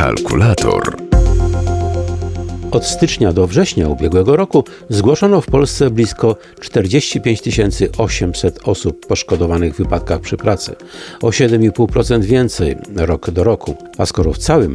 Kalkulator. Od stycznia do września ubiegłego roku zgłoszono w Polsce blisko 45 800 osób poszkodowanych w wypadkach przy pracy, o 7,5% więcej rok do roku. A skoro w całym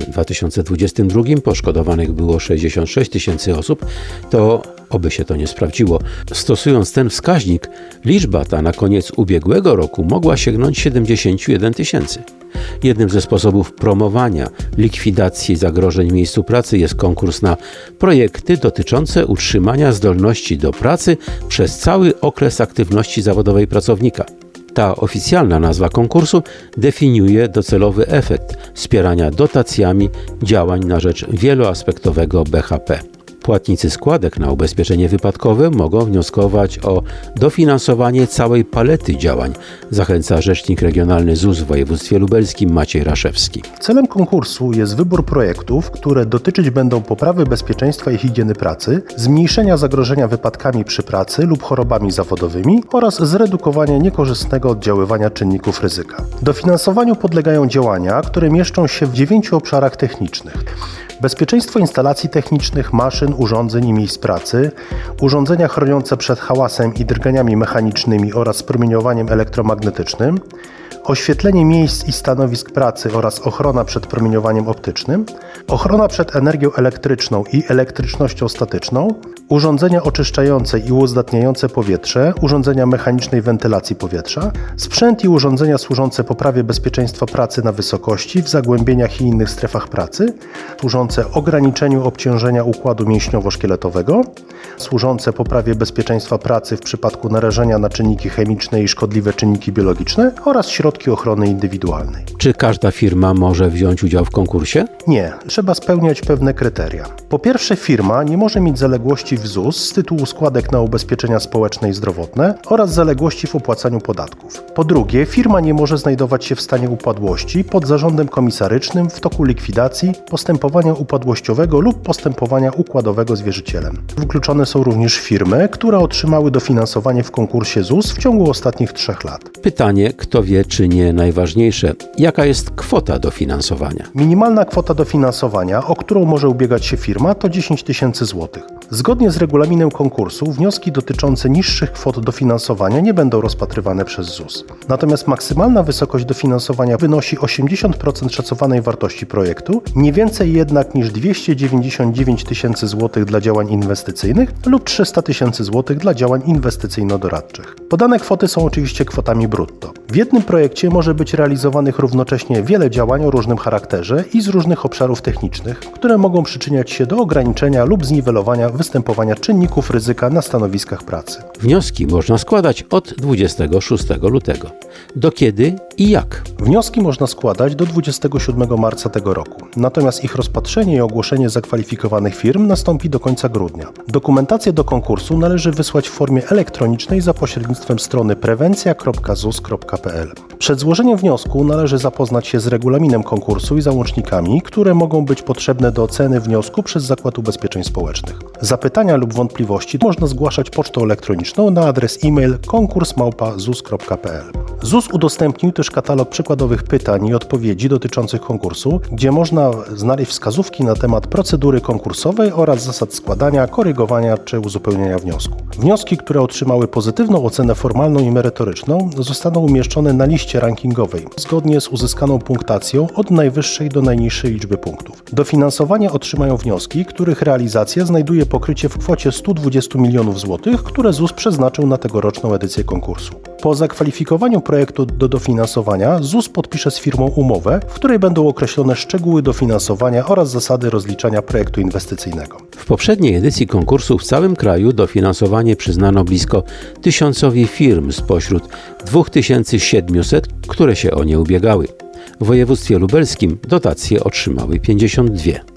2022 poszkodowanych było 66 000 osób, to oby się to nie sprawdziło. Stosując ten wskaźnik, liczba ta na koniec ubiegłego roku mogła sięgnąć 71 000. Jednym ze sposobów promowania likwidacji zagrożeń w miejscu pracy jest konkurs na projekty dotyczące utrzymania zdolności do pracy przez cały okres aktywności zawodowej pracownika. Ta oficjalna nazwa konkursu definiuje docelowy efekt wspierania dotacjami działań na rzecz wieloaspektowego BHP. Płatnicy składek na ubezpieczenie wypadkowe mogą wnioskować o dofinansowanie całej palety działań, zachęca rzecznik regionalny ZUS w województwie lubelskim Maciej Raszewski. Celem konkursu jest wybór projektów, które dotyczyć będą poprawy bezpieczeństwa i higieny pracy, zmniejszenia zagrożenia wypadkami przy pracy lub chorobami zawodowymi oraz zredukowania niekorzystnego oddziaływania czynników ryzyka. Dofinansowaniu podlegają działania, które mieszczą się w 9 obszarach technicznych. Bezpieczeństwo instalacji technicznych, maszyn, urządzeń i miejsc pracy, urządzenia chroniące przed hałasem i drganiami mechanicznymi oraz promieniowaniem elektromagnetycznym, oświetlenie miejsc i stanowisk pracy oraz ochrona przed promieniowaniem optycznym, ochrona przed energią elektryczną i elektrycznością statyczną, urządzenia oczyszczające i uzdatniające powietrze, urządzenia mechanicznej wentylacji powietrza, sprzęt i urządzenia służące poprawie bezpieczeństwa pracy na wysokości, w zagłębieniach i innych strefach pracy, służące ograniczeniu obciążenia układu mięśniowo-szkieletowego, służące poprawie bezpieczeństwa pracy w przypadku narażenia na czynniki chemiczne i szkodliwe czynniki biologiczne oraz środki ochrony indywidualnej. Czy każda firma może wziąć udział w konkursie? Nie, trzeba spełniać pewne kryteria. Po pierwsze, firma nie może mieć zaległości w ZUS z tytułu składek na ubezpieczenia społeczne i zdrowotne oraz zaległości w opłacaniu podatków. Po drugie, firma nie może znajdować się w stanie upadłości pod zarządem komisarycznym w toku likwidacji, postępowania upadłościowego lub postępowania układowego z wierzycielem. Wykluczone są również firmy, które otrzymały dofinansowanie w konkursie ZUS w ciągu ostatnich 3 lat. Pytanie, kto wie, czy nie najważniejsze, jaka jest kwota dofinansowania? Minimalna kwota dofinansowania, o którą może ubiegać się firma, to 10 000 zł. Zgodnie z regulaminem konkursu wnioski dotyczące niższych kwot dofinansowania nie będą rozpatrywane przez ZUS. Natomiast maksymalna wysokość dofinansowania wynosi 80% szacowanej wartości projektu, nie więcej jednak niż 299 000 zł dla działań inwestycyjnych lub 300 000 zł dla działań inwestycyjno-doradczych. Podane kwoty są oczywiście kwotami brutto. W jednym projekcie może być realizowanych równocześnie wiele działań o różnym charakterze i z różnych obszarów technicznych, które mogą przyczyniać się do ograniczenia lub zniwelowania występowania czynników ryzyka na stanowiskach pracy. Wnioski można składać od 26 lutego. Do kiedy i jak? Wnioski można składać do 27 marca tego roku, natomiast ich rozpatrzenie i ogłoszenie zakwalifikowanych firm nastąpi do końca grudnia. Dokumentację do konkursu należy wysłać w formie elektronicznej za pośrednictwem strony prewencja.zus.pl. Przed złożeniem wniosku należy zapoznać się z regulaminem konkursu i załącznikami, które mogą być potrzebne do oceny wniosku przez Zakład Ubezpieczeń Społecznych. Zapytania lub wątpliwości można zgłaszać pocztą elektroniczną na adres e-mail konkurs@zus.pl. ZUS udostępnił też katalog przykładowych pytań i odpowiedzi dotyczących konkursu, gdzie można znaleźć wskazówki na temat procedury konkursowej oraz zasad składania, korygowania czy uzupełniania wniosku. Wnioski, które otrzymały pozytywną ocenę formalną i merytoryczną, zostaną umieszczone na liście rankingowej, zgodnie z uzyskaną punktacją od najwyższej do najniższej liczby punktów. Dofinansowanie otrzymają wnioski, których realizacja znajduje pokrycie w kwocie 120 milionów złotych, które ZUS przeznaczył na tegoroczną edycję konkursu. Po zakwalifikowaniu projektu do dofinansowania ZUS podpisze z firmą umowę, w której będą określone szczegóły dofinansowania oraz zasady rozliczania projektu inwestycyjnego. W poprzedniej edycji konkursu w całym kraju dofinansowanie przyznano blisko 1000 firm spośród 2700, które się o nie ubiegały. W województwie lubelskim dotacje otrzymały 52.